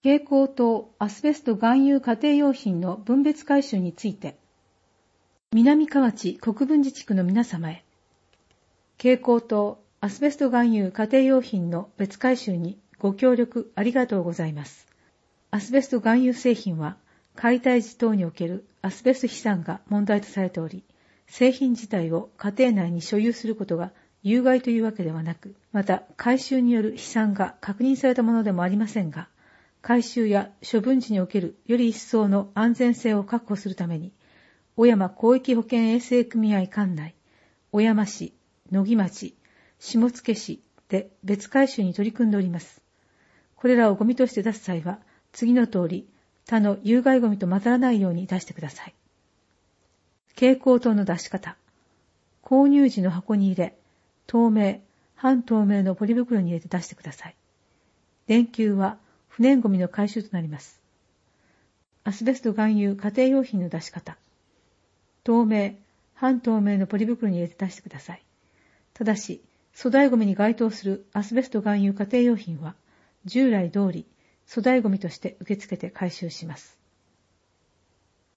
蛍光灯アスベスト含有家庭用品の分別回収について、南河内国分寺地区の皆様へ、蛍光灯アスベスト含有家庭用品の別回収にご協力ありがとうございます。アスベスト含有製品は解体時等におけるアスベスト飛散が問題とされており、製品自体を家庭内に所有することが有害というわけではなく、また回収による飛散が確認されたものでもありませんが、回収や処分時におけるより一層の安全性を確保するために、小山広域保健衛生組合管内、小山市、野木町、下野市で別回収に取り組んでおります。これらをゴミとして出す際は、次の通り、他の有害ゴミと混ざらないように出してください。蛍光灯の出し方。購入時の箱に入れ、透明、半透明のポリ袋に入れて出してください。電球は不燃ゴミの回収となります。アスベスト含有家庭用品の出し方。透明、半透明のポリ袋に入れて出してください。ただし、粗大ゴミに該当するアスベスト含有家庭用品は、従来通り粗大ゴミとして受け付けて回収します。